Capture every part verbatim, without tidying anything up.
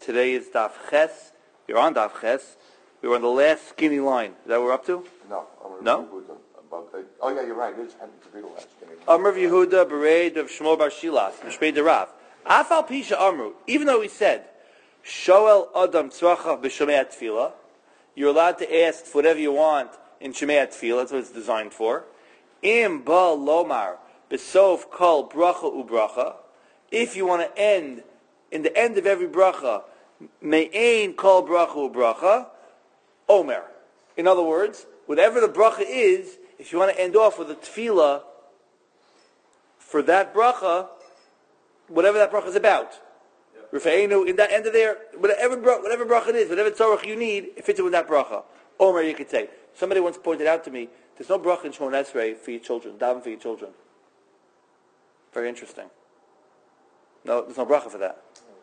Today is Daf Ches. You're on Daf Ches. We were on the last skinny line. Is that what we're up to? No. I'm No? About, uh, oh, yeah, you're right. It is happened to be the last skinny line. Amr of Yehuda, Bereid of Shmuel Bar Shilas, Mishpei Derav. Afal Pisha Amru, even though he said, Shoel Adam Tzrachav B'Shomei Tefillah, you're allowed to ask for whatever you want in Shomei Tefillah, that's what it's designed for. Im Ba Lomar, B'Sof Kol Bracha U'Bracha, if you want to end, in the end of every bracha, Me'ein Kol Bracha U'Bracha, Omer. In other words, whatever the bracha is, if you want to end off with a tefillah for that bracha, whatever that bracha is about, Rufeinu, in that end of there, whatever bracha, whatever bracha it is, whatever tzarech you need, it fits it with that bracha. Omer, you could say. Somebody once pointed out to me, there's no bracha in Shemona Esrei for your children, daven for your children. Very interesting. No, there's no bracha for that.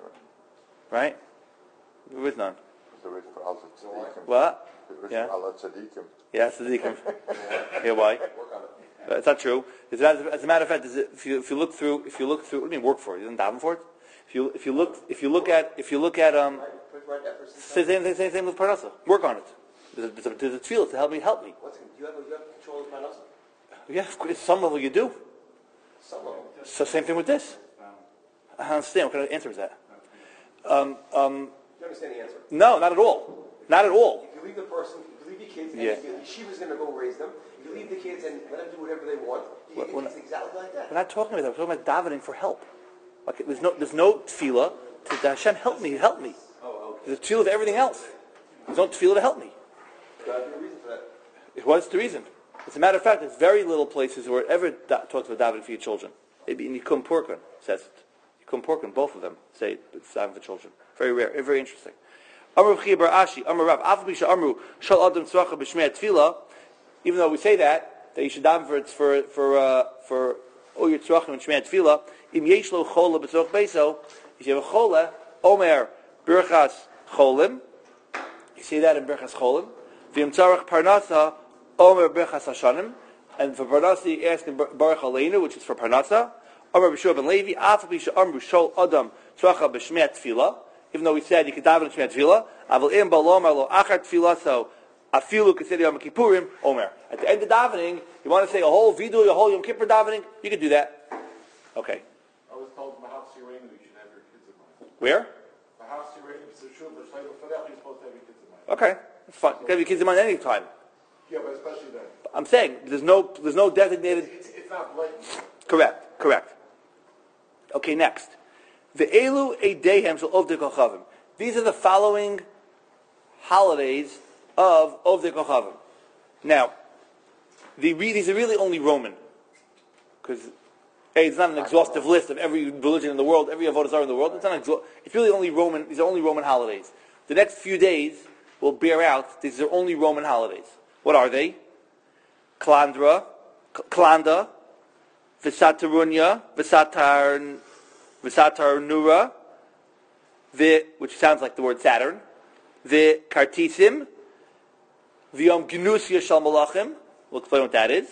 Right? There is none. There is for Al Tzadikim. What? There is Yeah. for Al Tzadikim. Yeah, tzaddikim. Yeah, why? Uh, it's not true. As a, as a matter of fact, if you if you look through, if you look through, what do you mean work for it? You didn't daven for it. If you if you look if you look at if you look at um, same same same same with parnasa. Work on it. There's a, there's a, there's a tefillah to help me help me. What's, do you have, you have control of parnasa? Yeah, of course, some level you do. Some level. So same thing with this. I don't understand. What kind of answer is that? Um, um, You understand the answer? no, not at all. Not at all. If you leave the person, if you leave your kids, and Yeah. the yeshiva's going to go raise them, if you leave the kids and let them do whatever they want, you Well, get well, your kids exactly like that. We're not talking about that. We're talking about davening for help. Like there's no there's no tefillah to Hashem help me, help me. Oh, okay. There's a tefillah of everything else. There's no tefillah to help me. Got to be a reason for that. What's the reason? As a matter of fact, there's very little places where it ever da- talks about davening for your children. Maybe in Yikum Purkan says it. Yikum Purkan, both of them say it's davening for children. Very rare, very interesting. Amru Chiyah Bar Ashi, Amru Rav, Afa Bisha Amru, Shal Adam Tzracha B'Shmei Tefillah. Even though we say that, that you should daven for for for uh, for all your tzrachim and Shmei Tefillah. Im yesh lo chola b'tzorach beiso, if you have a chola, Omer Birchas Cholim. You see that in Birchas Cholim. V'im tzarach Parnasa, Omer Birchas Hashanim. And for Parnasa, you ask in Baruch Aleinu, which is for Parnasa. Omer B'Shua Ben Levi, Afa Bisha Amru Shal Adam Tzracha B'Shmei Tefillah. Even though we said you could daven in Shmei Tefillah, Aval Im Balomar Lo Achar Tefillah, so Afilu Kesedi Yom Kippurim, Omer. At the end of davening, you want to say a whole vidu, a whole Yom Kippur davening, you can do that. Okay. I was told in the house you're in, you should have your kids in mind. Where? The house you're in, it's a shul, the shul, for that, you're supposed to have your kids in mind. Okay, that's fine. You can have your kids in mind any time. Yeah, but especially then. I'm saying there's no there's no designated. It's, it's not blatant. Correct. Correct. Okay, next. The Elu Eidehem Shel Ovdei Kochavim. These are the following holidays of Ovdei Kochavim. Now, the re- these are really only Roman, because hey, it's not an exhaustive list of every religion in the world, every avodah zarah in the world. It's not. Exha- it's really only Roman. These are only Roman holidays. The next few days will bear out. These are only Roman holidays. What are they? Klandra, K- Klanda, Visaterunya, Visatar, Visatar Nura, the which sounds like the word Saturn, the Kartisim, the Yom Gnusia Shal Malachim. We'll explain what that is.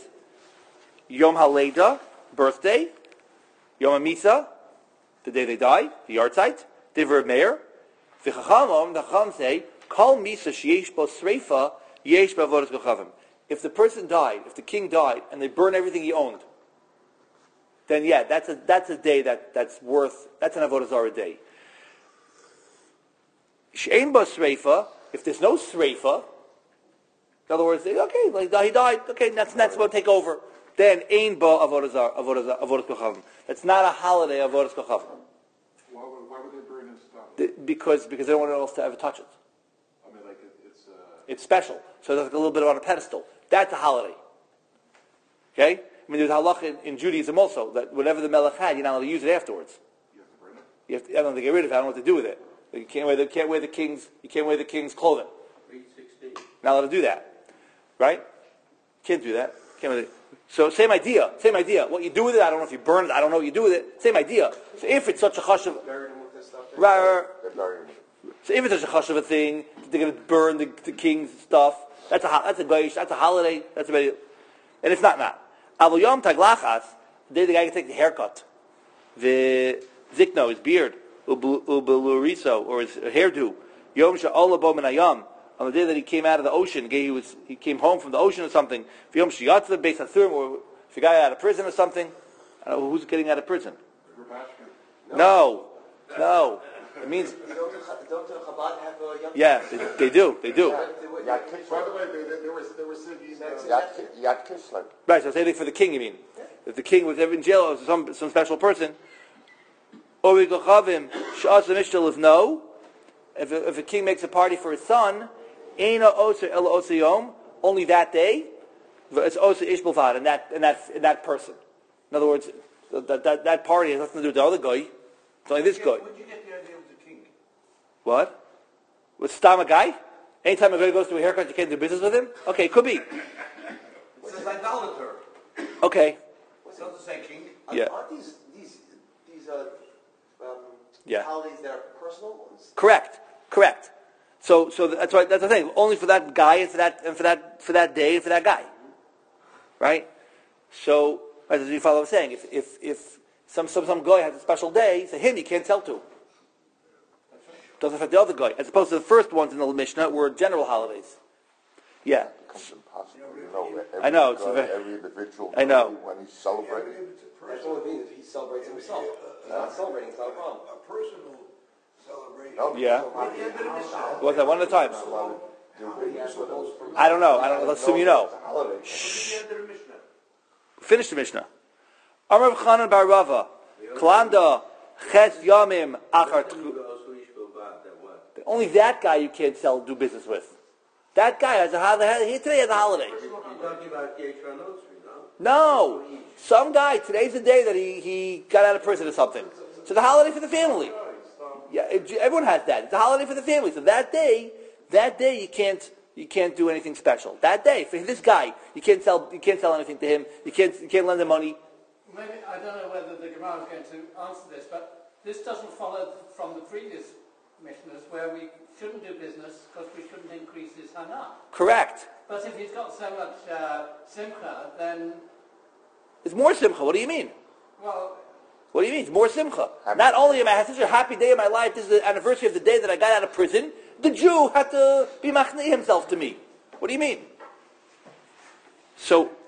Yom Haleda, birthday. Yom Amisa, the day they die, the yahrzeit. Divrei Meir. The Chachamim, the Chacham say, Kol Misa Sheyesh Bo Sreifa Yesh Bo Avodas Kochavim. If the person died, if the king died, and they burn everything he owned, then yeah, that's a that's a day that, that's worth, that's an Avodah Zarah day. She'ein Bo Sreifa, if there's no Sreifa, in other words, okay, like he died, okay, that's that's going to take over. Then Ein Bo Avodah Zarah, Avodah Zarah, Avodas Kochavim. That's not a holiday of Avodas Kochavim. Why would, why would they burn his stuff? The- Because because they don't want anyone else to ever touch it. I mean, like, it, it's, uh... It's special, so it's like a little bit on a pedestal. That's a holiday. Okay? I mean, there's halacha in, in Judaism also, that whatever the melech had, you're not allowed to use it afterwards. You have to burn it? You have to, I don't have to get rid of it, I don't know what to do with it. You can't wear the, can't wear the king's, you can't wear the king's clothing. Not allowed to do that. Right? Can't do that. Can't wear the, so same idea, same idea. What you do with it, I don't know if you burn it, I don't know what you do with it. Same idea. So if it's such a chashav, Buried him with this stuff. right, right, They're burying him. so if it's such a chashav a thing, they're going to burn the, the king's stuff. That's a ho- that's a goyish, that's a holiday. That's a very, and it's not not. Avol Yom Taglachas, the day the guy can take the haircut, the zikno, his beard, ubeluriso, or his hairdo, yom she'ola bo min hayam, on the day that he came out of the ocean, he was he came home from the ocean or something. Yom she'yatzav beis hasurim, or if he got out of prison or something. I don't know who's getting out of prison. No, no. It means. Don't the Chabad have a young? Yeah, they, they do. They do. Yad Kislev. By the way, they, they, they were, they were singing, uh, Yad Ki- Yad Kislev. Right. So say for the king. You mean if the king was ever in jail or some some special person? Ori gochavim shas mishtal is no. If a, if a king makes a party for his son, eina oser ela oser yom. Only that day. It's oser ish bilvad, and that and that and that person. In other words, that that that party has nothing to do with the other guy. It's only this guy. Where'd you get the idea of the king? What? With Stam a guy? Anytime a guy goes to a haircut, you can't do business with him? Okay, could be. It says idolater. Okay. It doesn't say king. Yeah. Aren't these these these uh, um, Yeah. holidays that are personal ones? Correct. Correct. So, so that's why that's the thing. Only for that guy and for that and for that for that day and for that guy, right? So, as you follow, what I'm saying, if if if some some some guy has a special day, so him you can't sell to. Doesn't affect the other guy, as opposed to the first ones in the Mishnah were general holidays. Yeah. It becomes impossible. You know, every, I know, it's guy, a very- every individual. I know. When he's celebrating. That's what it means if he celebrates himself. He's not celebrating, it's not a problem. A personal celebration. No, Yeah. What's that? One at a time. not allowed to do business with him. I don't know. I don't. Let's assume you know. It's a holiday. What's the end of the Mishnah? Finish the Mishnah. Amar Chanan bar Rava, Klanda Ches Yamim Achar. Only that guy you can't sell, do business with. That guy has a holiday. He today has a holiday. You're talking about Yeshua Nosri, no? No, some guy. Today's the day that he, he got out of prison or something. So it's a holiday for the family. Yeah, it, everyone has that. It's a holiday for the family. So that day, that day you can't you can't do anything special. That day for this guy, you can't sell you can't sell anything to him. You can't you can't lend him money. Maybe, I don't know whether the Gemara is going to answer this, but this doesn't follow from the previous Mishnahs where we shouldn't do business because we shouldn't increase his hana. Correct. But if he's got so much uh, simcha, then, It's more simcha. What do you mean? well, What do you mean? It's more simcha. Not only am I had such a happy day in my life, this is the anniversary of the day that I got out of prison, the Jew had to be machni himself to me. What do you mean? So,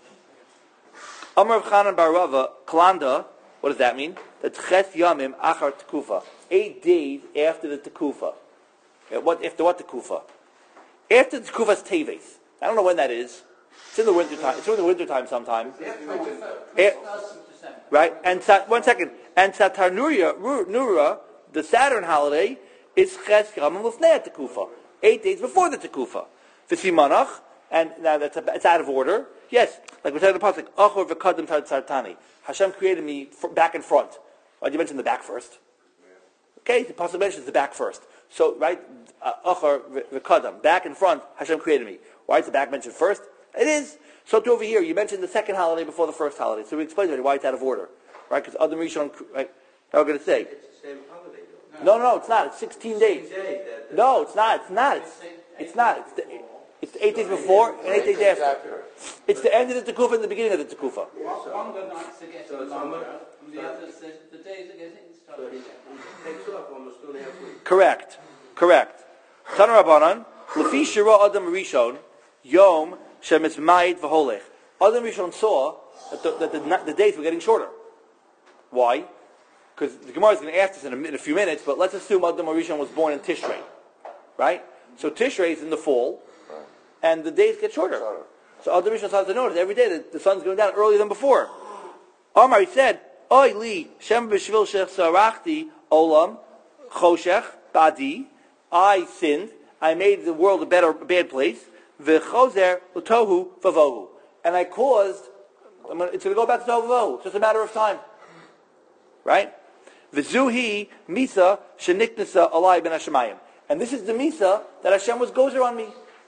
Amar Rav Chanan bar Rava, Klanda, what does that mean? That's Ches Yamim Achar Tekufa. Eight days after the Tekufa. Uh, What, after what Tekufa? After the Tekufa's Teves. I don't know when that is. It's in the winter time. It's in the winter time sometime. Eh, first of December. Right? And Sat, one second. And Satar Nura, Ru- Nura, the Saturn holiday, is Ches Yamim Lufnei Tekufa. Eight days before the Tekufa. V'simanach, and now that's a, it's out of order. Yes, like we said in the pasuk, Achor v'kadim sartani. Hashem created me fr- back and front. Why did you mention the back first? Okay, the pasuk mentions the back first. So, right, Achor v'kadam, back and front, Hashem created me. Why is the back mentioned first? It is. So to over here, you mentioned the second holiday before the first holiday. So we explained already why it's out of order. Right, because Adam Rishon, right, how are we going to say? It's the same holiday, though. No, no, no, it's not. It's sixteen days. Day that- that- No, it's not. It's not. It's, it's not. It's the, it's the eight days before and eight days after. It's the end of the Tekufa and the beginning of the Tekufa. One- Longer nights are getting So it's longer, almost- and the others, the, the days are getting So started. he he takes off almost two and a half weeks. Correct. Correct. Tana Rabbanan, Lefi Shira Adam Rishon, Yom Shemis Mayit V'Holech. Adam Rishon saw that, the, that the, the days were getting shorter. Why? Because the Gemara is going to ask this in a, in a few minutes, but let's assume Adam Rishon was born in Tishrei. Right? So Tishrei is in the fall, and the days get shorter. So Adam Rishon starts to notice every day that the sun's going down earlier than before. Omar, he said, Oy li, Shem b'shvil shech sarachti olam choshech badi. I sinned. I made the world a better, a bad place. V'chozer l'tohu v'vohu. And I caused, I'm gonna, it's going to go back to tohu v'vohu. It's just a matter of time. Right? V'zuhi misa sheniknasa alai ben Hashemayim. And this is the misa that Hashem was gozer on me.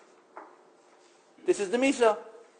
This is the misa.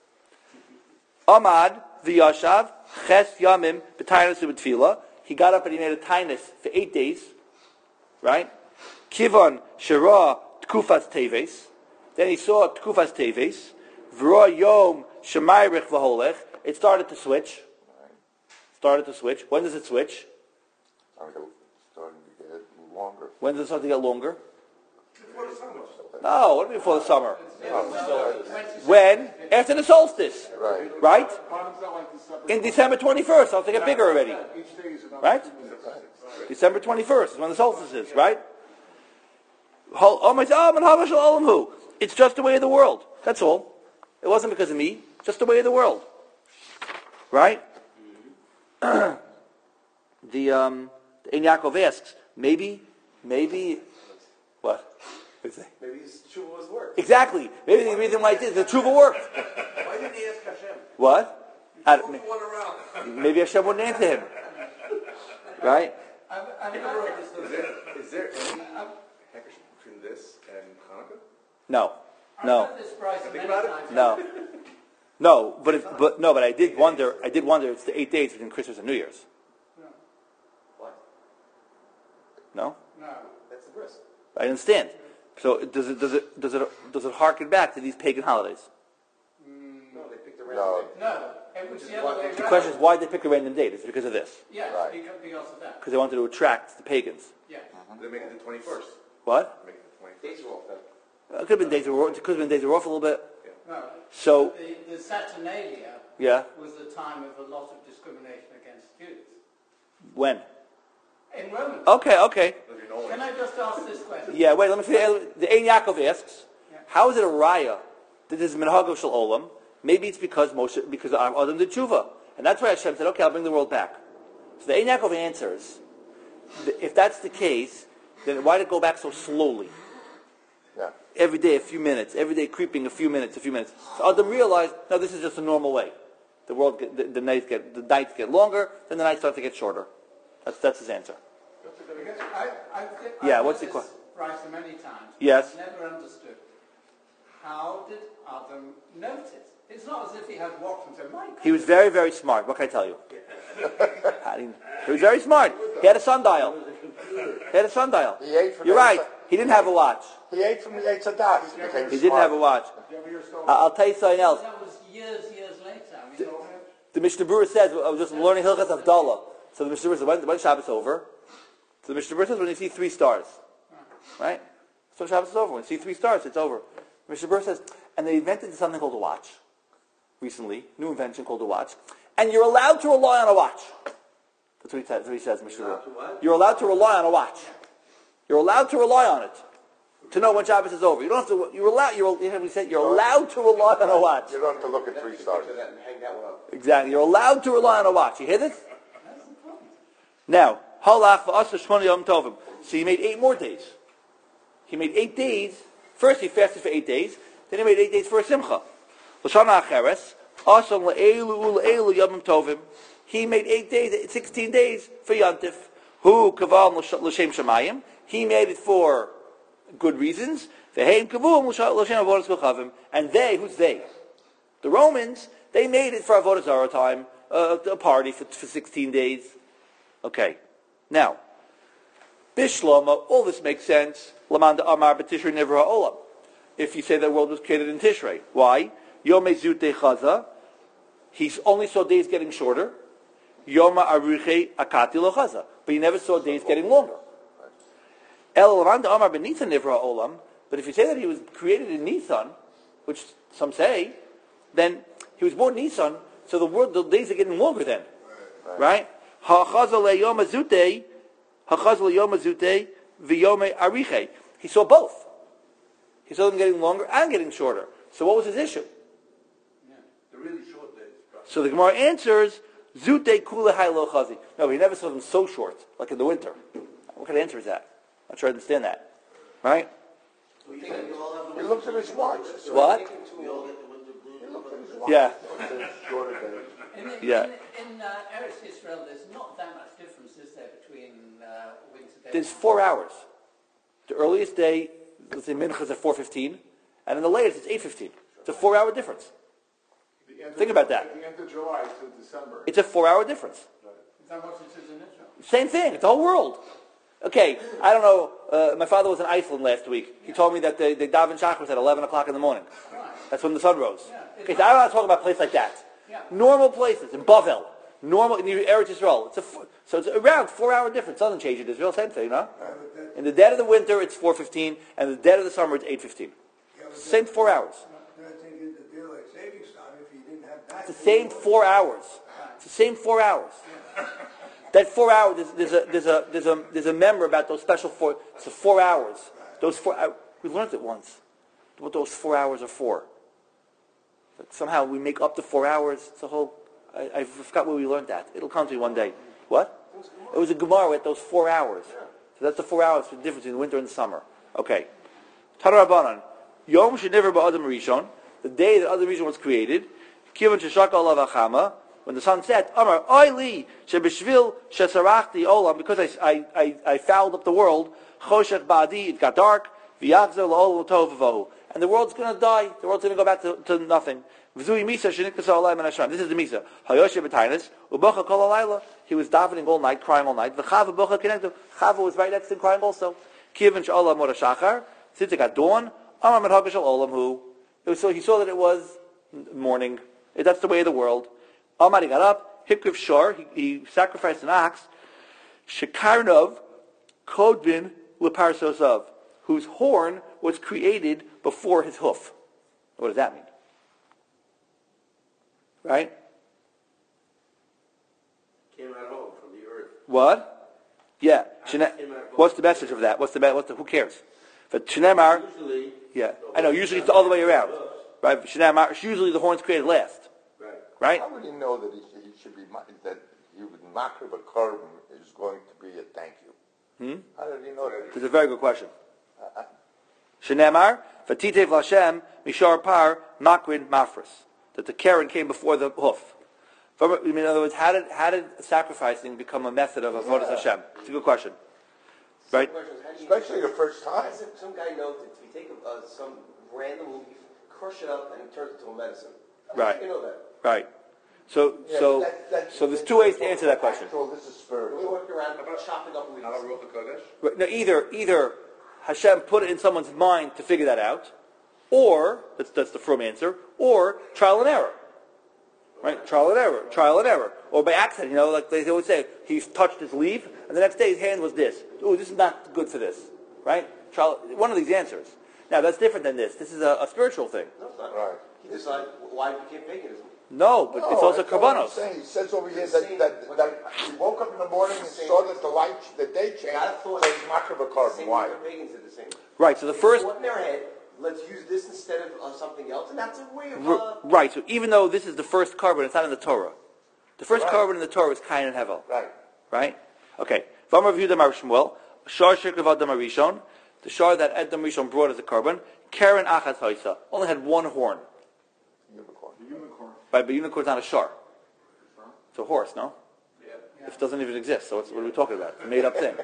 Amad v'yashav ches yamim b'tainus u'b'tfila. He got up and he made a tainus for eight days. Right? Kivon shara tkufas teves. Then he saw tkufas teves. V'ra yom shemayrich v'holech. It started to switch. Started to switch. When does it switch? Starting to get longer. When does it start to get longer? Before the summer. No, what do you mean before the summer? Oh, When? After the solstice. right. Right? Bottoms out like December. In December twenty-first, I'll take it bigger already. Each day is about Right? two minutes. December twenty-first is when the solstice is, right? Hol- oh my- oh, man, hava shel olam hu. It's just the way of the world. That's all. It wasn't because of me. Just the way of the world. Right? the um, Ein Yaakov asks, maybe, maybe, what? What'd you say? Maybe his tshuva was work. Exactly. Maybe the reason why it did, the tshuva worked. Why didn't he ask Hashem? What? I don't- Only one around. maybe Hashem wouldn't answer him. Right? I'm, I'm Is not, there, is there any connection between this and Hanukkah? No. I've No. heard this price many about it? times. No. No, but if, but no, but I did wonder. I did wonder. It's the eight days between Christmas and New Year's. What? No, No. That's the bris. I understand. So does it does it does it does it harken back to these pagan holidays? No, they picked a No. random day. No. It was the other way around. The question is, why did they pick a random date? It's because of this. Yes, Right. because, because of that. Because they wanted to attract the pagans. Yeah. They make it the twenty-first. What? Make it the twenty-first. Days are off then. Uh, it could have been days. Were, it could have been days were off a little bit. No. So The, the Saturnalia yeah. was the time of a lot of discrimination against Jews. When? In Rome. Okay. Okay. Can I just ask this question? Yeah. Wait. Let me see. The Ein Yaakov asks, Yeah. how is it a raya that this is minhag shel olam? Maybe it's because Moshe, because Adam did tshuva, and that's why Hashem said, "Okay, I'll bring the world back." So the Ein Yaakov answers, if that's the case, then why did it go back so slowly? Yeah. Every day, a few minutes. Every day, creeping a few minutes, a few minutes. So Adam realized, no, this is just a normal way. The world, get, the, the nights get the nights get longer, then the nights start to get shorter. That's that's his answer. Because I, I, think- Yeah, I've what's heard the this writer many times. Yes. I've never understood. How did Adam note it? It's not as if he had watched and said, "My God." He was very, very smart. What can I tell you? I mean, he was very smart. He had a sundial. He had a sundial. He ate from You're the right. He didn't have a watch. He ate from the Eitz Hadas. He became He didn't smart. have a watch. You ever hear Stone? I- I'll tell you something else. That was years, years later. I mean, The Mishnah Berurah says, I was just learning Hilchas Havdalah. So the Mishnah Berurah says, when, when Shabbat's over? So the Mishnah Berurah says, when you see three stars. Right? So Shabbat's is over. When you see three stars, it's over. The Mishnah Berurah says, and they invented something called a watch. Recently. New invention called a watch. And you're allowed to rely on a watch. That's what he says, that's what he says Mishnah Allowed to Berurah. what? You're allowed to rely on a watch. You're allowed to rely on it. To know when Shabbos is over. You don't have to, you're allowed, you're, you know what we said? You're allowed to rely on a watch. You don't have to look at three stars. Picture that and hang that one up. Exactly. You're allowed to rely on a watch. You hear this? Now, halach v'asar shmona yom tovim. So he made eight more days. He made eight days. First he fasted for eight days. Then he made eight days for a simcha. L'shana acheres asam le'elu le'elu yom tovim. He made eight days, sixteen days for Yantif. Hu kaval l'shem shamayim. He made it for good reasons. V'heim kavum l'shem avodas kochavim. And they, who's they? The Romans, they made it for avodah zarah time, uh, a party for, for sixteen days. Okay. Now, Bishlama, all this makes sense. Lamanda Amar B'Tishrei Nivra Olam. If you say the world was created in Tishrei. Why? Yom Zute Chaza. He only saw days getting shorter. Yom Aruche Akati Lo Chaza. But he never saw days getting longer. El Lamanda Amar B'Nisan Nivra Olam. But if you say that he was created in Nisan, which some say, then he was born in Nisan, so the world, the days are getting longer then. Right? Ha'chaza le'yom azutei, ha'chaza le'yom azutei, v'yom ariche. He saw both. He saw them getting longer and getting shorter. So what was his issue? The really short days. So the Gemara answers, zutei kula hai lo chazi. No, he never saw them so short, like in the winter. What kind of answer is that? I'm not sure I understand that. Right? He looks at his watch. What? We all get the winter blues. He looks at his watch. Yeah. Shorter days. in, in, Yeah. in, in uh, Eretz Israel, there's not that much difference, is there, between uh, winter days? There's four hours. The earliest day, let's say Mincha is at four fifteen, and in the latest it's eight fifteen. It's a four-hour difference. The end Think of- about that. At the end of July to December. It's a four-hour difference. Is that what it is in Israel? Same thing. It's the whole world. Okay, I don't know. Uh, my father was in Iceland last week. He told me that they, they daven Shachris at eleven o'clock in the morning. Right. That's when the sun rose. Yeah. Okay, so I don't want to talk about a place like that. Yeah. Normal places in Bavel. Normal in Eretz Yisrael. It's a four, so it's around four hour difference. Doesn't change in Israel. Same thing, no? In the dead of the winter, it's four fifteen, and the dead of the summer, it's eight fifteen. Same four hours. It's the same four hours. It's the same four hours. That four hours. There's, there's a there's a there's a there's a member about those special four. It's the four hours. Those four. We learned it once. What those four hours are for. But somehow we make up the four hours. It's a whole. I, I forgot where we learned that. It'll come to me one day. What? It was a Gemara with those four hours. So that's the four hours for the difference between the winter and the summer. Okay. Tara Rabbanan. Yom Sheniver Ba'adam Rishon. The day that Adam Rishon was created. Kivan Sheshaka Olav Achama. When the sun set, Amar Oili Shebishvil Shesarachti Olam. Because I I I fouled up the world. Choshech Ba'adi. It got dark. V'yachzer La'ol Tovavahu. And the world's going to die. The world's going to go back to, to nothing. This is the Misa. He was davening all night, crying all night. Chava was right next to him, crying also. Since it got dawn, so he saw that it was morning. That's the way of the world. Amar, he got up. Hikriv Shor, he, he sacrificed an ox. Shekarnov Kodvin Leparsosav, whose horn was created before his hoof. What does that mean? Right? Came out home from the earth. What? Yeah. Shene- what's the message of that? What's the what's the? Who cares? But Shnemar. Usually. Yeah, I know. Usually it's all the way around, right? Shnemar. Usually the horn's created last. Right. Right. How would he know that he, he should be ma- that he would makriv a korban is going to be a thank you? Hmm? How did he know that? It's a very good question. Shnemar v'titev l'Hashem mishar par makrin mafris. That the Karen came before the hoof. I mean, in other words, how did how did sacrificing become a method of avodas Yeah. Hashem? It's a good question, right? Especially the first time. Some, some guy knows that if you take a, uh, some random leaf, crush it up, and turn it into a medicine. How Right. do you know that? Right. So Yeah, so that- that- so there's two ways to answer that question. Actual, this is We spiritual. work around chopping up leaves. Not a Ruach HaKodesh? Right, no, either either Hashem put it in someone's mind to figure that out, or that's that's the from answer, or trial and error. Right? Trial and error. Trial and error. Or by accident, you know, like they always say, he touched his leaf, and the next day his hand was this. Oh, this is not good for this. Right? Trial, one of these answers. Now, that's different than this. This is a, a spiritual thing. No, it's not. Right. He decided why it became paganism. No, but No, it's also that's not what I'm karbanos. saying. He says over here that, that, that he woke up in the morning and saw that the light, the day changed, God so thought he's makriv a korban. Same Why? thing the pagans did the same. Right, so the They first... thought in their head, let's use this instead of uh, something else, and that's a way of... R- Uh, right, so even though this is the first carbon, it's not in the Torah. The first Right. carbon in the Torah is Kain and Hevel. Right. Right? Okay. V'amar Yehuda Mar Shmuel, Shar Shirkav Adam Arishon, the shar that Adam Rishon brought as a carbon, Karen Achaz Haisa, only had one horn. Unicorn. Unicorn. Right, but unicorn's not a shar. It's a horse, no? Yeah. It doesn't even exist, so what's, what are we talking about? It's a made-up thing.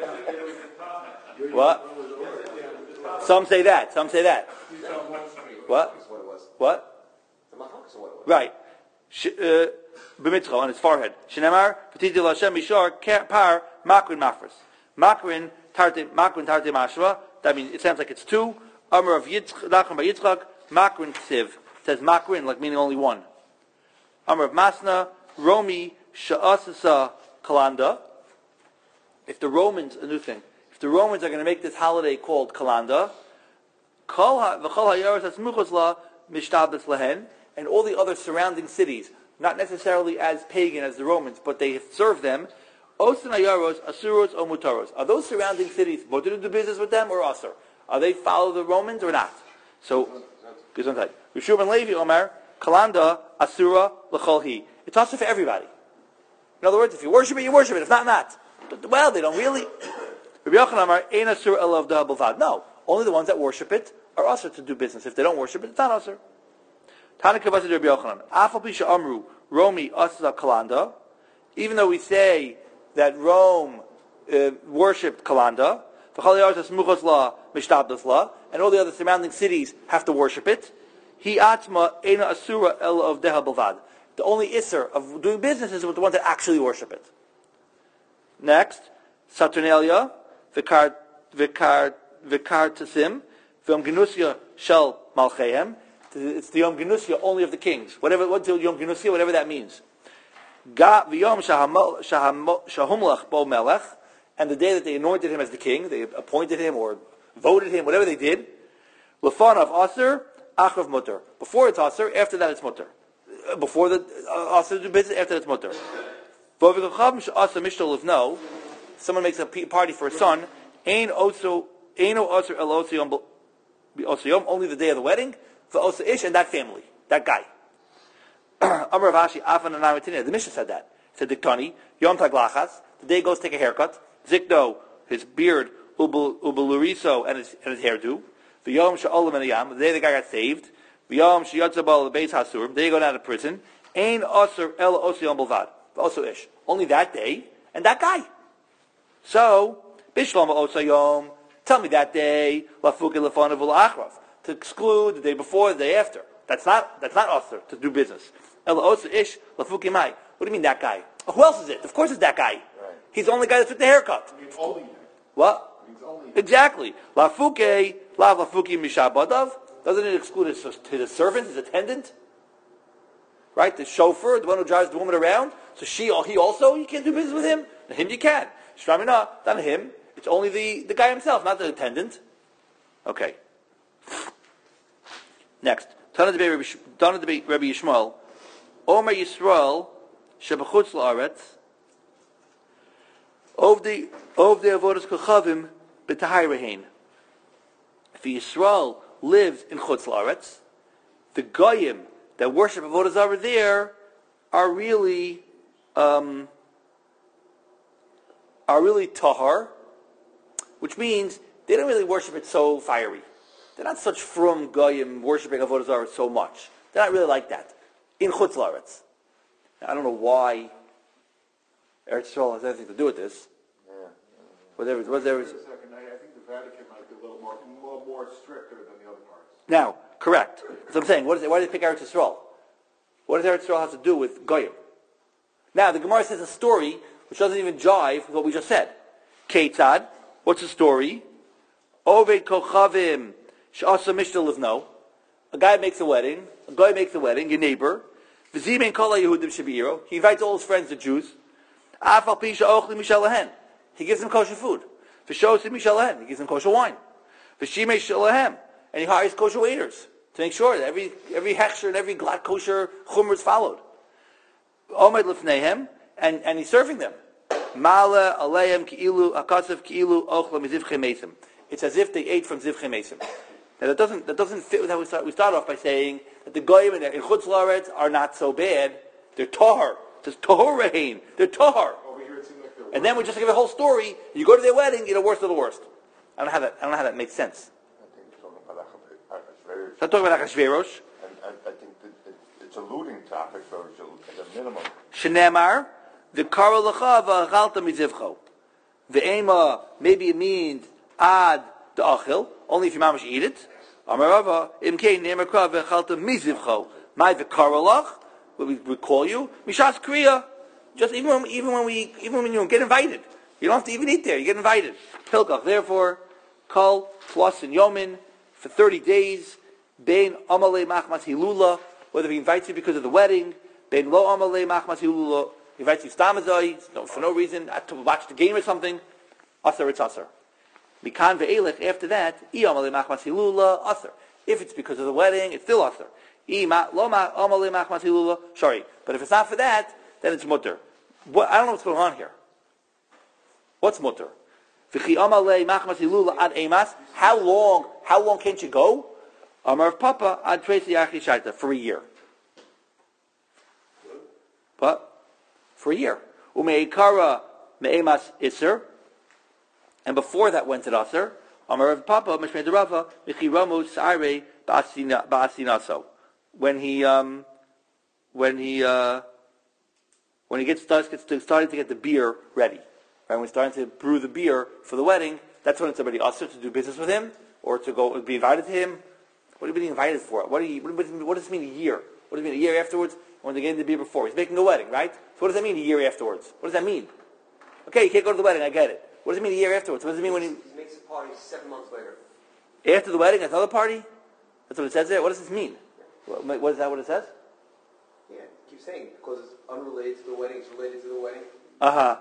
What? Some say that. Some say that. What? That's what it was. What? The Machlokas is what it was. Right. Sh- uh, B'mitzcha, on his forehead. Shinamar, Petiti L'Hashem Mishar, Par, Makrin Mafris. Makrin, Tarte, Makrin Tarte Mashva. That means, it sounds like it's two. Amar of Yitzchak, Nachum by Yitzchak, Makrin Ksiv. It says Makrin, like meaning only one. Amar of Masna, Romi, Sha'asasa, Kalanda. If the Romans, a new thing, if the Romans are going to make this holiday called Kalanda, Kol ha- v'chol hayaros hasmuchos la mishtabes lehen, and all the other surrounding cities, not necessarily as pagan as the Romans, but they serve them. Osin hayaros asuros o mutaros. Are those surrounding cities mutar to do business with them or asur? Are they follow the Romans or not? So, Gesundheit. Rishub and Levi Omer Kalanda asura l'chol hi. It's also for everybody. In other words, if you worship it, you worship it. If not, not. Well, they don't really. Rabbi Yochanan Amar ein asur elav da b'vad. No, only the ones that worship it are asur to do business. If they don't worship it, it's not asur. Tana kavasi Rabbi Yochanan. Afal pisha amru Romi asa kalanda. Even though we say that Rome uh, worshipped Kalanda, and all the other surrounding cities have to worship it, he atma ena asura el of deha bavad. The only isser of doing business is with the ones that actually worship it. Next, Saturnalia, Vikar Vikar Vikar Tasim, Yom Genusia Shel Malchehem. It's the Yom Genusia only of the kings. Whatever what's Yom Genusia, whatever that means. Ga v'yom shahamo- shahamo- shahumlach bo melech, and the day that they anointed him as the king, they appointed him or voted him, whatever they did. Lefanav aser, achrav mutter. Before it's aser, after that it's mutter. Before the uh, aser do business, after it's mutter. V'ovikochav she'aser mishtal levno. Someone makes a party for a son. Ain also, aino aser el osiyom, osiyom, only the day of the wedding. V'osa ish, and that family, that guy. Amar Rav Ashi, Afan and Namatina. The Mishnah said that. It said Diktani, Yom Taglachas, the day he goes to take a haircut. Zikdo, his beard, Ubeluriso, and his and his hairdo. V'yom Sha'olam and Yam, the day the guy got saved. V'yom Sheyatzabal the Beis Hasurim, the day he go down to prison. Ain Aser El Osiyom Bulvad. V'oso ish. Only that day, and that guy. So, Bishlam Osayom, tell me that day, Lafuki Lefanav Achrav, to exclude the day before, the day after. That's not that's not Aser to do business. El Osa Ish Lafuki Mai. What do you mean that guy? Oh, who else is it? Of course it's that guy. Right. He's the only guy that took the haircut. It means only. What? It means only. Exactly. Lafuke La Lafuki Mishabadav. Doesn't it exclude his, his servant, his attendant? Right? The chauffeur, the one who drives the woman around. So she, he also, you can't do business with him? Him you can. Shramina, not him. It's only the, the guy himself, not the attendant. Okay. Next. Tana debate Rabbi Yishmael. Omer Yisrael shebachutz la'aretz of the of the avodas kochavim b'tahayrehein. If Yisrael lives in chutz la'aretz, the goyim that worship avodas zarah there are really um, are really tahar, which means they don't really worship it so fiery. They're not such from goyim worshiping avodah zarah so much. They're not really like that in chutz la'aretz. I don't know why Eretz Yisrael has anything to do with this. Yeah. Whatever, whatever. Wait a second, I, I think the Vatican might be a little more, more, more stricter than the other parts. Now, correct. So I'm saying, what is it, why did they pick Eretz Yisrael? What does Eretz Yisrael have to do with goyim? Now, the Gemara says a story which doesn't even jive with what we just said. Keitzad, what's the story? Oved kochavim she'asa mishtal livno. A guy makes a wedding. A guy makes a wedding. Your neighbor. V'zimein kol Yehudim shebeiro. He invites all his friends, the Jews. Afal pi she'ochli mishalahen. He gives them kosher food. V'shosim mishalahen. He gives them kosher wine. V'shimei shalahem. And he hires kosher waiters to make sure that every every hechsher and every glad kosher chumr is followed. Omed lifneihem, and and he's serving them. Mala aleim ki'ilu akasav ki'ilu ochla mizivchei mesim. It's as if they ate from zivchei mesim. Now that doesn't that doesn't fit with how we start. We start off by saying that the goyim in, in chutz la'aretz are not so bad. They're tahar. It's tahor rehin. They're tahar. Over here it seems like they're And then we just give a whole story. You go to their wedding, you're the worst of the worst. I don't know how that. I don't know how that makes sense. I think it's talking about Achashverosh. So I'm talking about Achashverosh. And I, I think that it, it's alluding to Achashverosh at a minimum. Shenemar, the kara lecha v'achalta mizivcho. The ema, maybe it means ad the achil, only if your mamash eat it. Amarava, imkein ne'emar kra v'achalta mizivcho. My v'kara lach, what we would call you, mishas kriya. Just even when, even when we, even when you get invited. You don't have to even eat there, you get invited. Pilkach, therefore, kol, plus and yomin, for thirty days, bein amalei machmas hilula, whether he invites you because of the wedding, bein lo amalei machmas hilula, he invites you stamazai, no, for no reason, to watch the game or something, asar it's asar. Mikan ve'elech, after that, i amalei machmas hilula, asar. If it's because of the wedding, it's still asar. I ma, lo ma, amalei machmas hilula, sorry. But if it's not for that, then it's mutter. What, I don't know what's going on here. What's mutter? How long? How long can't you go? Amar Papa ad Tracy Shaita for a year. What? For a year. Umeikara me'emas iser. And before that went to Aser. Amar Papa Mishmei Rava Michiramu Sare Ba'asinaso. When he um, when he uh, when he gets starts gets to, starting to get the beer ready. Right, when we're starting to brew the beer for the wedding, that's when it's already usher to do business with him, or to go be invited to him. What are you being invited for? What, are you, what, what does it mean a year? What does it mean a year afterwards? When they're getting the beer before, he's making a wedding, right? So what does that mean a year afterwards? What does that mean? Okay, you can't go to the wedding. I get it. What does it mean a year afterwards? What does it mean when he, He makes a party seven months later. after the wedding, another party? That's what it says there. What does this mean? What, what is that? What it says? Yeah, keep saying, because it's unrelated to the wedding, it's related to the wedding. Uh-huh.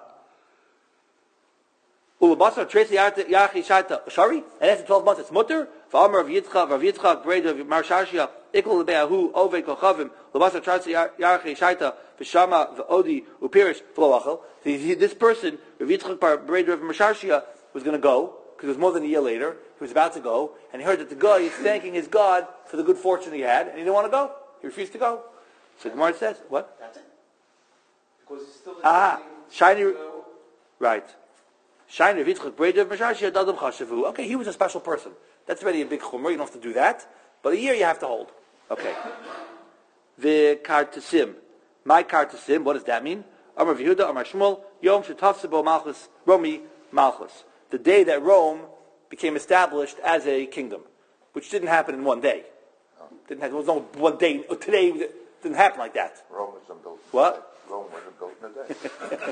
Ulabasa Tracy Yachi Shaita Shari, and after twelve months it's mutter. V'amar of Yitzchak, Rav Yitzchak, Breda of Marshashia, Ikul Lebeahu, Ove Kochavim, Ulabasa Tracy Yachi Shaita, V'shama, V'odi, Upirish, V'loachel. This person, Rav Yitzchak, Breda of Marshashia, was going to go, because it was more than a year later. He was about to go, and he heard that the guy is thanking his God for the good fortune he had, and he didn't want to go. He refused to go. So the Gemara says, what? That's it. Because he's still Ah, shiny, so, right. Shiny Rav Yitzchak Breda of Marshashia Dadam Chashavu. Okay, he was a special person. That's already a big chumrah. You don't have to do that. But a year you have to hold. Okay. The kartasim. My kartasim, what does that mean? Amar Yehuda, Amar Shmuel, Yom Shetafsebo Malchus, Romi Malchus. The day that Rome became established as a kingdom, which didn't happen in one day. Didn't have, there was no one day. Today it didn't happen like that. Rome wasn't built. What? Rome wasn't built in a day.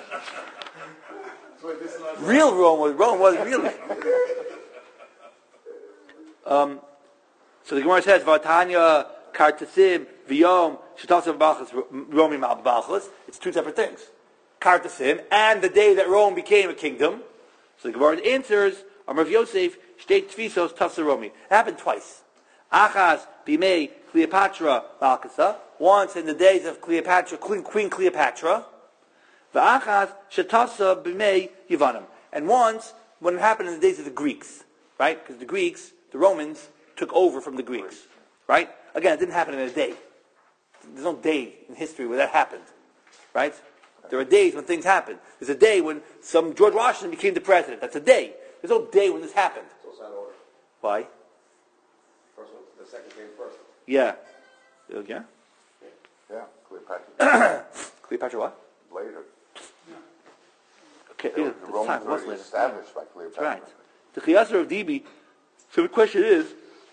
Real Rome was Rome was really. um, so the Gemara says, "Vatanya kartasim v'yom shetasim b'balchus Romi ma'balchus." It's two separate things. Kartasim and the day that Rome became a kingdom. So the Gemara answers, "Amar Yosef shtei tfisos tafsa Romi." It happened twice. Achaz b'mei Cleopatra malchasa. Once in the days of Cleopatra, Queen, Queen Cleopatra. V'achaz shetasa b'mei Yevanim. And once, when it happened in the days of the Greeks, right? Because the Greeks, the Romans, took over from the Greeks, right? Again, it didn't happen in a day. There's no day in history where that happened, right? There are days when things happen. There's a day when some George Washington became the president. That's a day. There's no day when this happened. it's also out of order. Why? First one, the second came first. Yeah. Uh, Yeah? Yeah, Cleopatra. Cleopatra what? Later. Okay, They yeah, were- the the time Romans was were later. established by That's Cleopatra. right. The Chiyasar of Dibi, so the question is,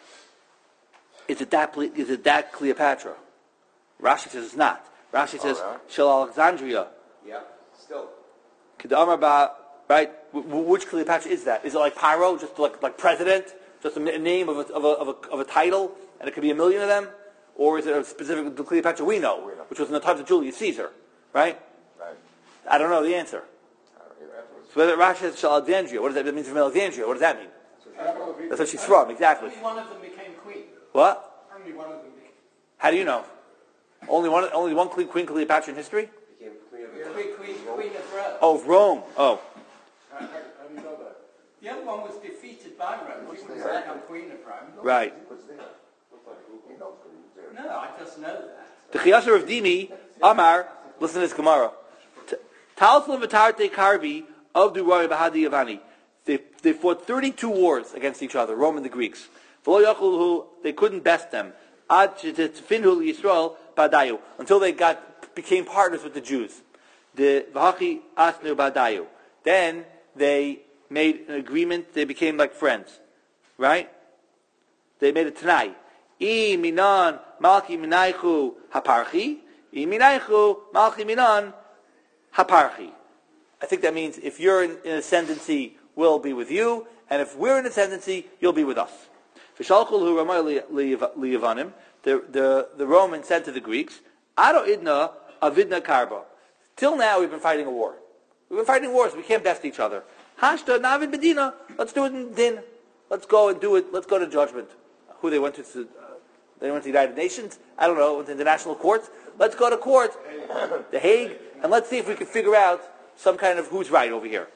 is it that, Cle- is it that Cleopatra? Rashi says it's not. Rashi says, really? Shel Alexandria. Yeah, still. Kedamar ba, right? W- w- which Cleopatra is that? Is it like Paro, just like like president, just a n- name of a, of a of a of a title, and it could be a million of them, or is it a specific the Cleopatra we know, We know. which was in the times of Julius Caesar, right? Right. I don't know the answer. I don't either. So whether Rashi says Shel Alexandria, what does that mean? It means from Alexandria. What does that mean? That's what she's from, exactly. Only one of them became queen. What? Only one of them became How do you know? Only one, only one Queen Queen Cleopatra in history? Became queen of the queen, queen, queen of Rome. Oh, of Rome. Oh, How, how do you know that? The other one was defeated by Rome. She wouldn't become queen of Rome. right. He was there. He knows that he was there. No, I just know that. The Chiyasar of Dimi, Amar, listen to this Gemara. Talfun v'tarte karbi of Durai Bahadi Yavani. They they fought thirty-two wars against each other, Rome and the Greeks. V'lo yachulhu, they couldn't best them. Ad finhu Yisrael badayu, until they got became partners with the Jews. The v'hachi asnu badayu. Then they made an agreement. They became like friends, right? They made a tanai. I minan malchi minaychu haparchi. I minaychu malchi minan haparchi. I think that means if you're in, in ascendancy, we'll be with you, and if we're in ascendancy, you'll be with us. V'shalchul ramay liyavanim. The the the Romans said to the Greeks, "Ado idna avidna karba." Till now, we've been fighting a war. We've been fighting wars. We can't best each other. Hashta navid bedina. Let's do it in din. Let's go and do it. Let's go to judgment. Who they went to? Uh, they went to the United Nations. I don't know. The international courts. Let's go to court, the Hague, and let's see if we can figure out some kind of who's right over here.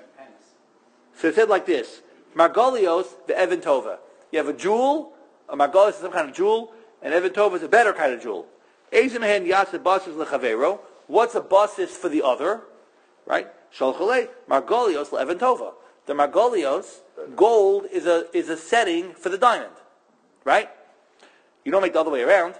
So it said like this: Margolios the Evan Tova. You have a jewel. A Margolios is some kind of jewel, and Evan Tova is a better kind of jewel. Ezimhen yasa basis lechavero. What's a basis for the other? Right? Shalchalei Margolios leEvan Tova. The Margolios, gold is a is a setting for the diamond. Right? You don't make the other way around.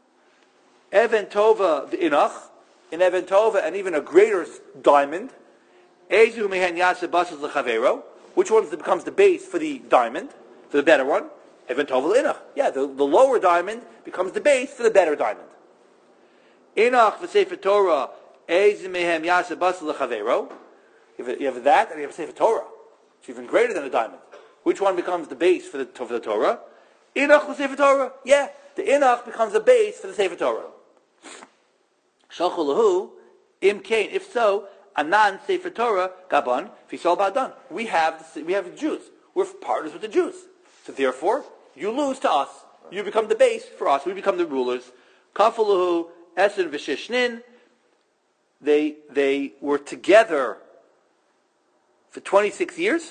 Evan Tova the Inach, in Evan Tova, and even a greater diamond. Ezu mehen yasa basis lechavero. Which one becomes the base for the diamond, for the better one? Evan Tova Inach. Yeah, the, the lower diamond becomes the base for the better diamond. Inach v'sefer Torah ezu mehem yasa basis lechavero. You have that, and you have Sefer Torah. It's even greater than a diamond. Which one becomes the base for the, for the Torah? Inach v'sefer Torah. Yeah, the Inach becomes the base for the Sefer Torah. Shalchulahu, im kain. If so, anan sefer Torah gaban fisol ba'dan. We have the, we have the Jews. We're partners with the Jews. So therefore, you lose to us. You become the base for us. We become the rulers. Kafaluhu esen v'shishnin. They they were together for twenty-six years.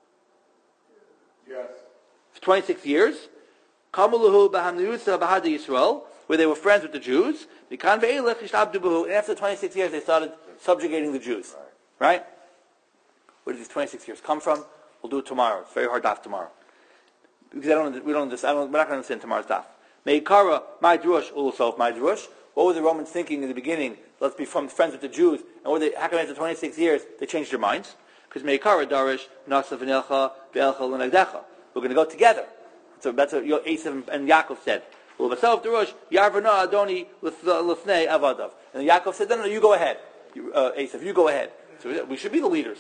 Yes. For twenty-six years. Kamaluhu b'hamniusa b'hada Yisrael, where they were friends with the Jews. And after twenty-six years, they started subjugating the Jews. Right? Where did these twenty-six years come from? We'll do it tomorrow. It's very hard daf tomorrow. Because I don't, we don't understand, I don't, we're not going to understand tomorrow's daf. Meikara, my drush, ulusof, my drush. What were the Romans thinking in the beginning? Let's be from friends with the Jews. And what they, how come after twenty-six years, they changed their minds? Because Meikara, darish, nasa v'nelcha, be'elcha l'nagdecha. We're going to go together. So that's what Esav and Yaakov said. U'vasav darush, yarvana adoni l'fnei avadav. And Yaakov said, no, no, you go ahead. You, uh, Esav, you go ahead. So we should be the leaders.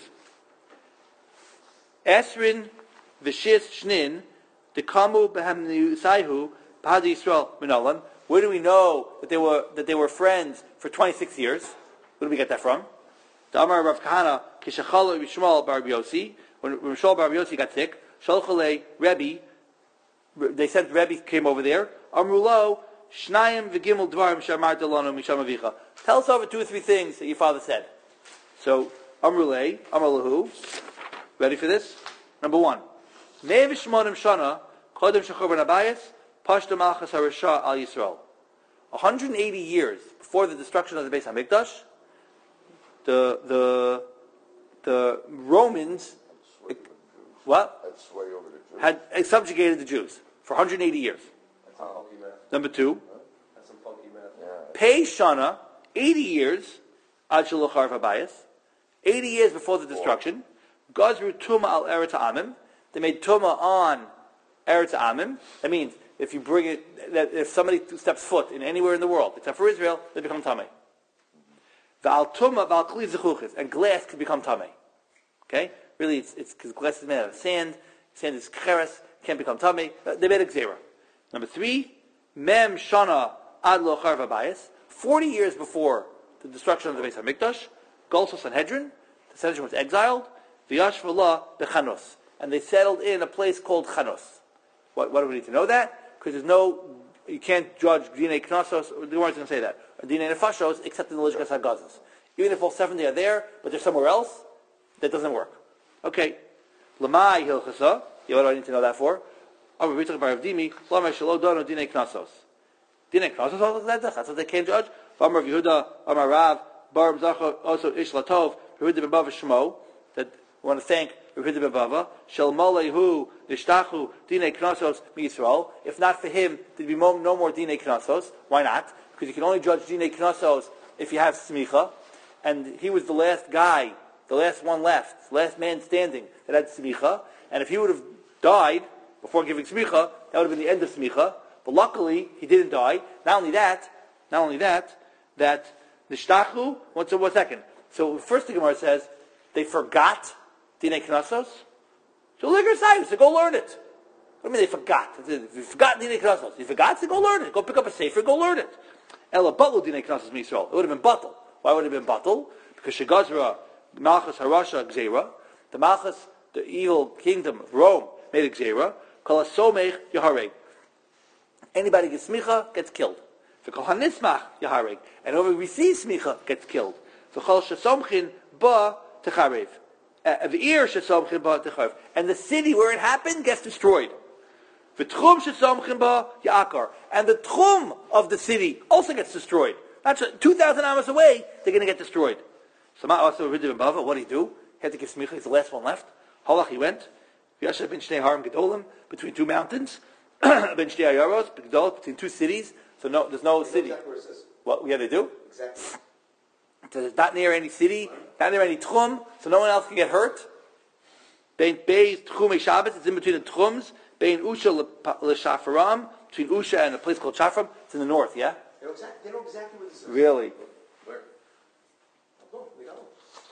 Esrin v'shis shnin, dekamu b'hamnu saihu, b'hada Yisrael minolam. Where do we know that they were that they were friends for twenty-six years? Where do we get that from? The Amar Rav Kahana kishachala Yishmael bar Yossi, when Yishmael bar Yossi got sick, shalchalei Rebbe, they sent Rebbe came over there. Amrulo shnayim v'gimel dvarim shamar delano misham avicha. Tell us over two or three things that your father said. So Amrulei Amalahu, ready for this? Number one, Nevish Shmonim Shana Kodem Shachor Ben Abayis Pashta Malchus Harasha Al Yisrael. one hundred eighty years before the destruction of the Beis Hamikdash, the the the Romans what That's way over the Jews. had subjugated the Jews for one hundred eighty years. That's some funky math. Number two, That's some funky math. Yeah. Pei Shana, eighty years Ad Shalochar Habayis, eighty years before the destruction. Gazru Tuma al Eretz Amim. They made Tuma on Eretz Amim. That means if you bring it, that if somebody steps foot in anywhere in the world, except for Israel, they become Tameh. V'al Tuma v'al Kli Zechuchis. And glass can become Tameh. Okay? Really, it's because glass is made out of sand. Sand is Cheres, can't become Tameh. They made a Gzera. Number three, Mem Shana Ad Lochar Vabayis. Forty years before the destruction of the Beis HaMikdash, Golso Sanhedrin, the Sanhedrin was exiled. V'yashvalah b'chanos, and they settled in a place called Chanos. What, what do we need to know that? Because there's no, you can't judge Dinei Knossos, the Gemara is going to say that, or Dinei Nefashos, except in the Lishkas HaGazos. Even if all seventy are there, but they're somewhere else, that doesn't work. Okay. Lamai Hilchasa, you know what I need to know that for? Amar B'Yitzchak bar Avdimi, Lamai Shelo Dono Dinei Knossos. Dinei Knossos, that's what they can't judge. Amar Yehuda, Amar Rav, Bar B'Zachor, also Ish Latov, Yehuda ben Bava Shmo, that I want to thank Yehuda ben Bava, Shel Malehu Nishtachu Dinei Knossos MiYisrael. If not for him, there'd be no more Dinei Knossos. Why not? Because you can only judge Dinei Knossos if you have Smicha. And he was the last guy, the last one left, the last man standing that had Smicha. And if he would have died before giving Smicha, that would have been the end of Smicha. But luckily, he didn't die. Not only that, not only that, that Nishtachu, one, so one second. So first the Gemara says, they forgot Dinei Knossos. So Liger Cyrus, so go learn it. What do you mean they forgot? You forgot Dinei Knossos. You forgot, so go learn it. Go pick up a sefer, go learn it. Ela Batul Dinei Knossos Misrael. It would have been Batul. Why would it have been Batul? Because Shegazra, Malchus Harasha Gzeira, the Malchus, the evil kingdom of Rome, made a Gzeira. Kol HaSomech Yahareg. Anybody gets smicha gets killed. V'kol hanismach yahareg, and whoever receives smicha gets killed. V'kol shesomchin ba techarev, v'ir shesomchin ba techarev, and the city where it happened gets destroyed. V'tchum shesomchin ba yaakar, and the tchum of the city also gets destroyed. That's two thousand amas away. They're going to get destroyed. So also Riddim and Bava, what did he do? He had to give smicha. He's the last one left. Halach he went. V'yashav ben shnei harim gedolim, between two mountains. Ben Shtei Ayaros, between two cities, so no, there's no city. Exactly where it says. What? Yeah, they do. Exactly. So it's not near any city, not near any tchum, so no one else can get hurt. Bein Beis Tchumei Shabbos, it's in between the tchums. Bein Usha LeShafaram, between Usha and a place called Shafram. It's in the north. Yeah. They know, exact, they know exactly where this is. Really. Where? No, we don't.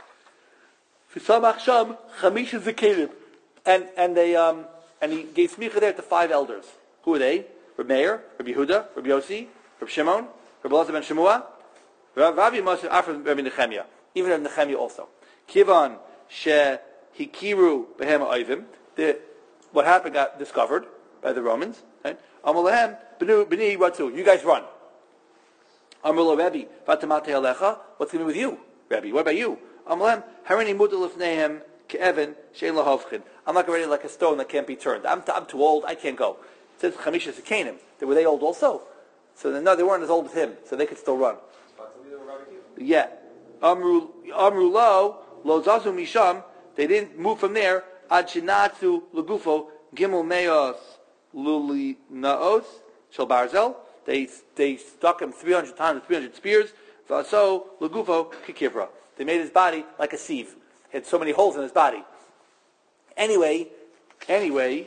Fisamach Sham Chamisha Zakarim, and and they um and he gave smicha there to five elders. Who are they? Reb Meir, Reb Yehuda, Reb Yossi, Reb Shimon, Reb Elazar ben Shemua, Ravi Moshe Afra Rabbi Nechemia, even Rabbi Nechemia also. Kivan she hikiru behem oivim. The what happened got discovered by the Romans. Right? Amalehem b'nu b'ni ratu. You guys run. Amrlo Rabbi vatamate alecha. What's going to be with you, Rabbi? What about you? Amalehem harini mudal lefnehem ke'evan shein lahovchin. I'm not ready like a stone that can't be turned. I'm, t- I'm too old. I can't go. It says Chamisha Sekanim. Were they old also? So no, they weren't as old as him, so they could still run. Yeah. Amru Amru lo lo zazu misham. They didn't move from there. Ad shinatzu legufo gimel meos luli naos shel barzel. They they stuck him three hundred times with three hundred spears. So legufo kikivra. They made his body like a sieve. He had so many holes in his body. Anyway, anyway.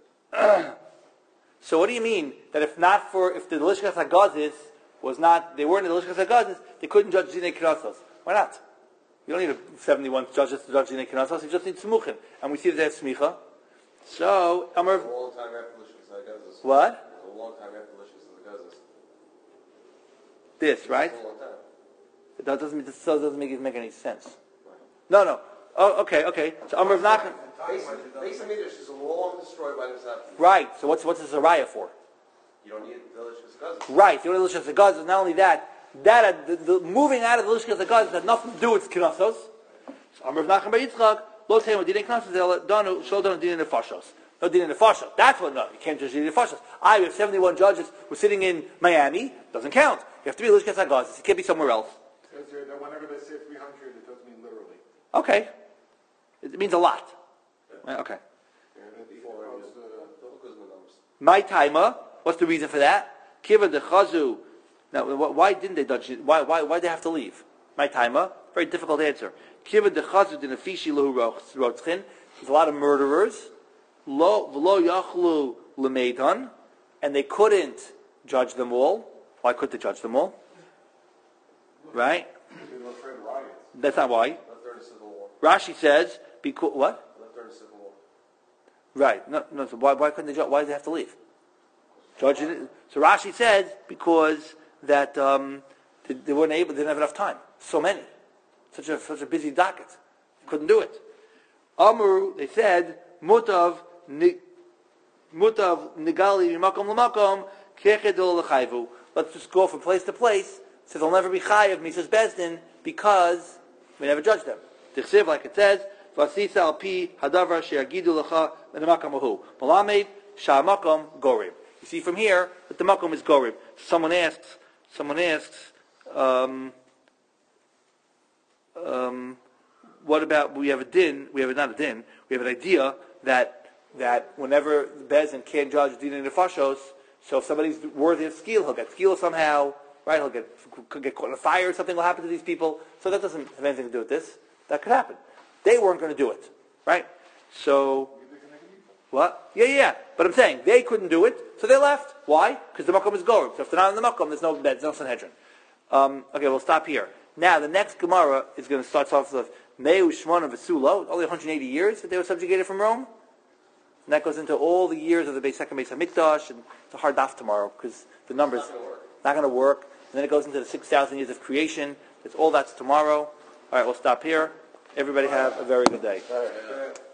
So what do you mean that if not for if the Lishkas Hagazis was not they weren't in the Lishkas Hagazis, they couldn't judge Dinei Knessos? Why not? You don't need a seventy-one judges to judge Dinei Knessos. You just need Smuchin, and we see that they have Smicha. So Amar. A long time after Lishkas Hagazis. What? A long time after Lishkas Hagazis. This right? A long time. That doesn't this doesn't make it make any sense. No, no. Oh, okay, okay. So Amar of Nachman. Beis Hamikdash is long destroyed by this happening. Right. So what's what's this Araya for? You don't need the Lishkas Hagazis. Right. You don't need the Lishkas Hagazis. Not only that, that uh, the, the moving out of the Lishkas Hagazis had nothing to do with Knessos. So Amar of Nachman bar Yitzchak lo teim dinei Knessos el danu shol danu dinei nefashos. No dinei nefashos. That's what no. You can't judge dinei nefashos. I we have seventy-one judges. We're sitting in Miami. Doesn't count. You have to be Lishkas Hagazis. It can't be somewhere else. Says here that whenever they say three hundred, it doesn't mean literally. Okay. It means a lot. Right, okay. My timer. What's the reason for that? Kiva de chazu. Now, why didn't they judge it? Why? Why? Why did they have to leave? My timer. Very difficult answer. Kiva de chazu de nefishi lehu rotzchin. There's a lot of murderers. Lo v'lo yachlu lemeitan, and they couldn't judge them all. Why couldn't they judge them all? Right. They were afraid of riots. That's not why. Left during the Civil War. Rashi says because what? Left during the Civil War. Right. No, no. So why, why couldn't they judge? Why did they have to leave? Judge it. So Rashi says because that um, they, they weren't able. They didn't have enough time. So many. Such a such a busy docket. They couldn't do it. Amru. They said mutav ni, mutav nigali mimakom lamakom kechedol lechayvu. Let's just go from place to place. So they'll never be chayav misas bezdin because we never judge them. Tichsiv, like it says, v'asisa al pi hadavar she'agidu lecha v'nemakam ahu. Malamed sha'amakom gorim. You see from here that the makom is gorim. Someone asks, someone asks, um, um, what about, we have a din, we have a, not a din, we have an idea that that whenever the Bezdin can't judge din and nefashos, so if somebody's worthy of skill, he'll get skill somehow, right? He'll get could get caught in a fire, or something will happen to these people. So that doesn't have anything to do with this. That could happen. They weren't going to do it, right? So, what? Yeah, yeah. But I'm saying they couldn't do it, so they left. Why? Because the makom is gorim. So if they're not in the makom, there's no bed, there's no Sanhedrin. Um, okay, we'll stop here. Now the next Gemara is going to start off with Meu Shmona Vesulo. Only one hundred eighty years that they were subjugated from Rome. And that goes into all the years of the Beis Second Beis Hamikdash, and it's a hard daf tomorrow because the numbers not going to work. And then it goes into the six thousand years of creation. It's all that's tomorrow. All right, we'll stop here. Everybody have a very good day.